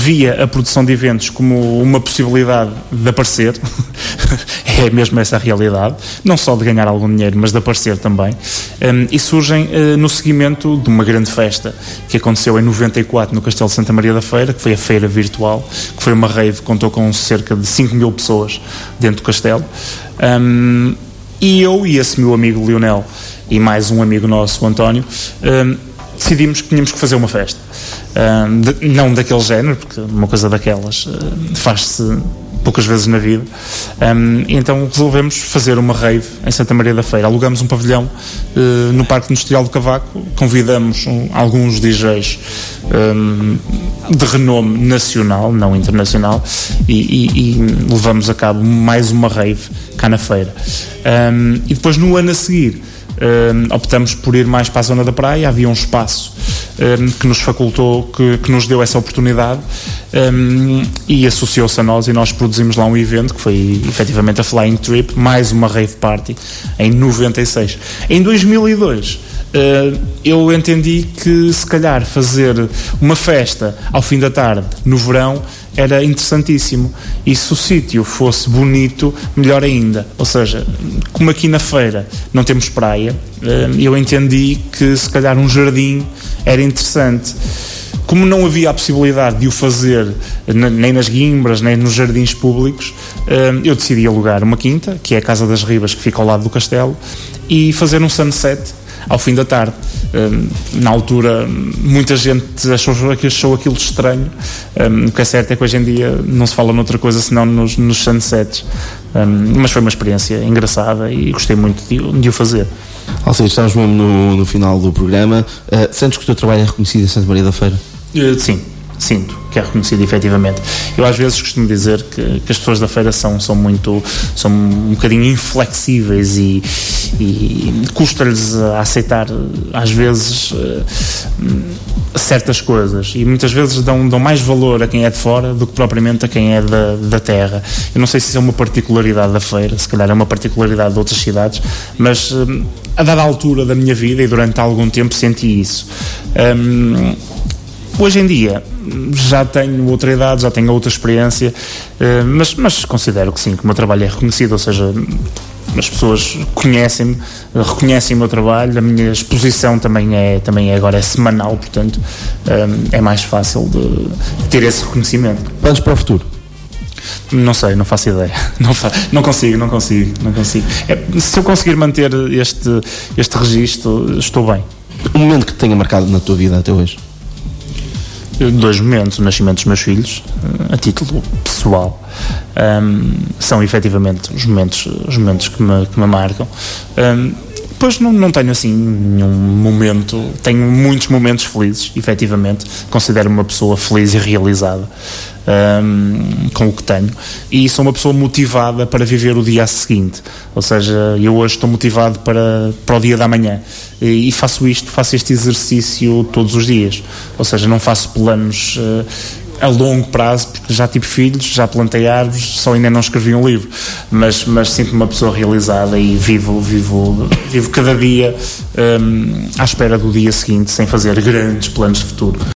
via a produção de eventos como uma possibilidade de aparecer, é mesmo essa a realidade, não só de ganhar algum dinheiro, mas de aparecer também, e surgem no seguimento de uma grande festa que aconteceu em 94 no Castelo de Santa Maria da Feira, que foi a feira virtual, que foi uma rave que contou com cerca de 5 mil pessoas dentro do castelo, e eu e esse meu amigo Lionel e mais um amigo nosso, o António, decidimos que tínhamos que fazer uma festa, não daquele género, porque uma coisa daquelas faz-se poucas vezes na vida, então resolvemos fazer uma rave em Santa Maria da Feira. Alugamos um pavilhão no Parque Industrial do Cavaco, convidamos alguns DJs de renome nacional, não internacional, e levamos a cabo mais uma rave cá na feira. E depois, no ano a seguir, optamos por ir mais para a zona da praia. Havia um espaço que nos facultou, que nos deu essa oportunidade, e associou-se a nós, e nós produzimos lá um evento que foi efetivamente a Flying Trip, mais uma rave party em 96. Em 2002 eu entendi que se calhar fazer uma festa ao fim da tarde no verão era interessantíssimo, e se o sítio fosse bonito, melhor ainda. Ou seja, como aqui na feira não temos praia, eu entendi que se calhar um jardim era interessante. Como não havia a possibilidade de o fazer nem nas guimbras, nem nos jardins públicos, eu decidi alugar uma quinta, que é a Casa das Ribas, que fica ao lado do castelo, e fazer um sunset ao fim da tarde. Na altura muita gente achou aquilo estranho. O que é certo é que hoje em dia não se fala noutra coisa senão nos sunsets, mas foi uma experiência engraçada e gostei muito de o fazer. Alcide, estamos mesmo no final do programa. Sentes que o teu trabalho é reconhecido em Santa Maria da Feira? Sim, sinto que é reconhecido efetivamente. Eu às vezes costumo dizer que as pessoas da feira são um bocadinho inflexíveis e custa-lhes a aceitar às vezes certas coisas, e muitas vezes dão mais valor a quem é de fora do que propriamente a quem é da terra. Eu não sei se isso é uma particularidade da feira, se calhar é uma particularidade de outras cidades, mas a dada altura da minha vida e durante algum tempo senti isso. Hoje em dia já tenho outra idade, já tenho outra experiência, mas considero que sim, que o meu trabalho é reconhecido, ou seja, as pessoas conhecem-me, reconhecem o meu trabalho, a minha exposição também é agora semanal, portanto é mais fácil de ter esse reconhecimento. Planos para o futuro? Não sei, não faço ideia. Não consigo. Se eu conseguir manter este registro, estou bem. Um momento que te tenha marcado na tua vida até hoje? 2 momentos: o nascimento dos meus filhos, a título pessoal, são efetivamente os momentos que me marcam. Depois não tenho assim nenhum momento, tenho muitos momentos felizes, efetivamente, considero-me uma pessoa feliz e realizada com o que tenho, e sou uma pessoa motivada para viver o dia seguinte. Ou seja, eu hoje estou motivado para o dia da manhã, e faço este exercício todos os dias. Ou seja, não faço planos a longo prazo, porque já tive filhos, já plantei árvores, só ainda não escrevi um livro, mas sinto-me uma pessoa realizada e vivo cada dia à espera do dia seguinte, sem fazer grandes planos de futuro.